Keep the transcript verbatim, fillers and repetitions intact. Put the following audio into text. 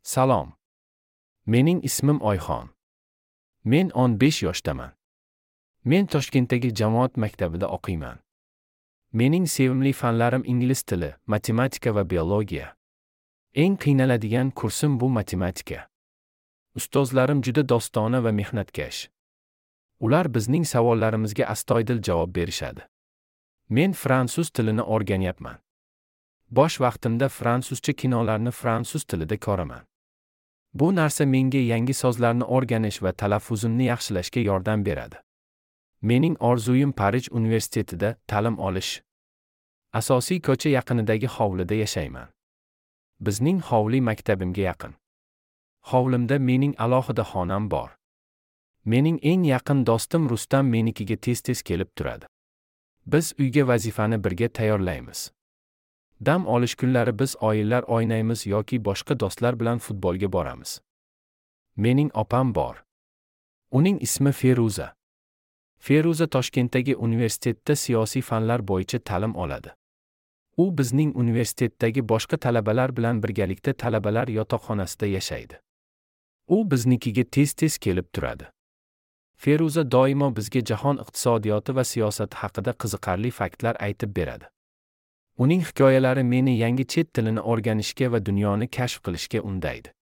Salom. Mening ismim Oyxon. Men o'n besh yoshdaman. Men Toshkentdagi jamoat maktabida o'qiyman. Mening sevimli fanlarim ingliz tili, matematika va biologiya. Eng qiynaladigan kursim bu matematika. Ustozlarim juda dostona va mehnatkash. Ular bizning savollarimizga astoydil javob berishadi. Men fransuz tilini o'rganyapman. Bosh vaqtimda fransuzcha kinolarni fransuz tilida ko'raman. Bu narsa menga yangi so'zlarni o'rganish va talaffuzimni yaxshilashga yordam beradi. Mening orzuyim Parij universitetida ta'lim olish. Asosiy ko'cha yaqinidagi hovlida yashayman. Bizning hovli maktabimga yaqin. Hovlimda mening alohida xonam bor. Mening eng yaqin do'stim Rustam menikiga tez-tez kelib turadi. Biz uyga vazifani birga tayyorlaymiz. Dam olish kunlari biz o'yinlar o'ynaymiz yoki boshqa do'stlar bilan futbolga boramiz. Mening opam bor. Uning ismi Feruza. Feruza Toshkentdagi universitetda siyosiy fanlar bo'yicha ta'lim oladi. U bizning universitetdagi boshqa talabalar bilan birgalikda talabalar yotoqxonasida yashaydi. U biznikiga tez-tez kelib turadi. Feruza doimo bizga jahon iqtisodiyoti va siyosati haqida qiziqarli faktlar aytib beradi. Uning hikoyalari meni yangi chet tilini o'rganishga va dunyoni kashf qilishga undaydi.